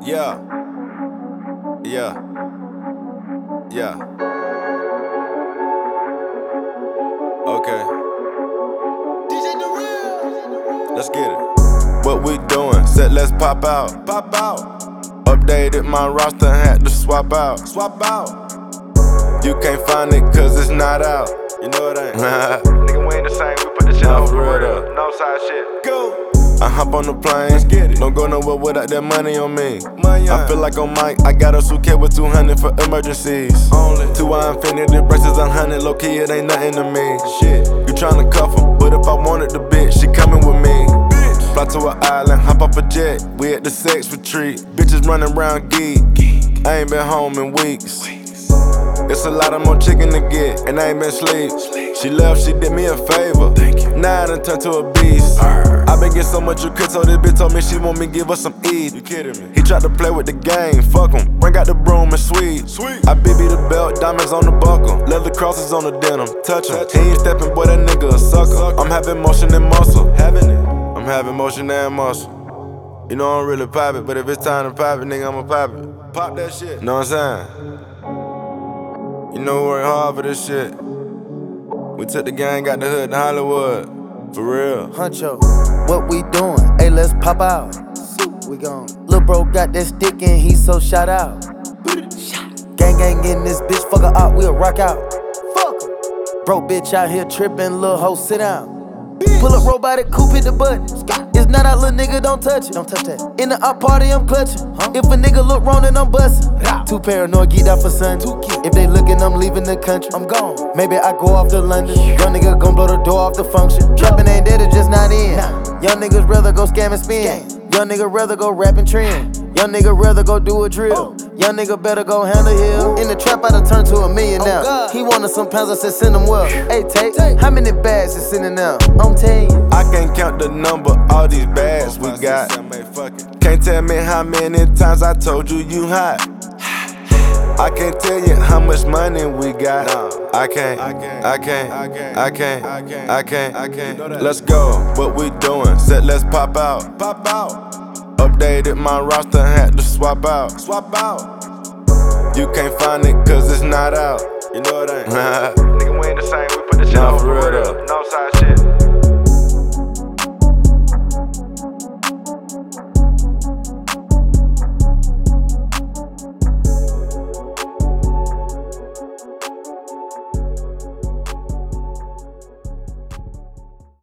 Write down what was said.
Yeah. Yeah. Yeah. Okay. Let's get it. What we doing? Said let's pop out. Pop out. Updated my roster, had to swap out. Swap out. You can't find it cause it's not out. You know it ain't. Nigga, we ain't the same. We put the shit on for real. No side shit. Go. I hop on the plane. Let's get it. Don't go nowhere without that money on me. I feel like on Mike. I got a suitcase with 200 for emergencies. Only 2 infinity braces, 100. Low key, it ain't nothing to me. Shit. You tryna cuff him, but if I wanted the bitch, she coming with me. Fly to an island, hop off a jet. We at the sex retreat. Bitches running around geek. I ain't been home in weeks. It's a lot of more chicken to get, and I ain't been sleep. She left, she did me a favor. Now I done turned to a beast. I been getting so much you could, so this bitch told me she want me give her some ease. You kidding me? He tried to play with the game, fuck him. Bring out the broom and sweet. I BB the belt, diamonds on the buckle. Leather crosses on the denim, touch him. He ain't stepping, boy, that nigga a sucker. I'm having motion and muscle. I'm having motion and muscle. You know I don't really pop it, but if it's time to pop it, nigga, I'ma pop it. Pop that shit. Know what I'm saying? You know we work hard for this shit. We took the gang, got the hood to Hollywood. For real. Huncho, what we doing? Hey, let's pop out. We gone. Lil' bro got that stick and he so shot out. Gang gang in this bitch, fuck her out, we'll rock out. Fuck her. Bro bitch out here trippin', lil' hoe sit down. Pull up robotic coupe, hit the button. It's not out, little nigga, don't touch it. Don't touch that. In the op party, I'm clutching. If a nigga look wrong, then I'm bustin'. Too paranoid, geeked out for sun. If they lookin', I'm leaving the country. I'm gone. Maybe I go off to London. Young nigga gon' blow the door off the function. Trappin' ain't dead, it's just not in. Young niggas rather go scam and spin. Young nigga rather go rap and trend. Young nigga rather go do a drill. Young nigga better go handle hill. In the trap, I done turned to $1 million now. He wanted some pounds, I said send him well. Hey, Tate, how many bags is sitting now? I'm telling you. I can't count the number, all these bags we got. Can't tell me how many times I told you you hot. I can't tell you how much money we got. I can't. Let's go, what we doing? Said let's pop out. Pop out. Updated my roster, had to swap out. Swap out. You can't find it cause it's not out. You know it ain't. Nigga, we ain't the same, we put the shit on for real. No side shit.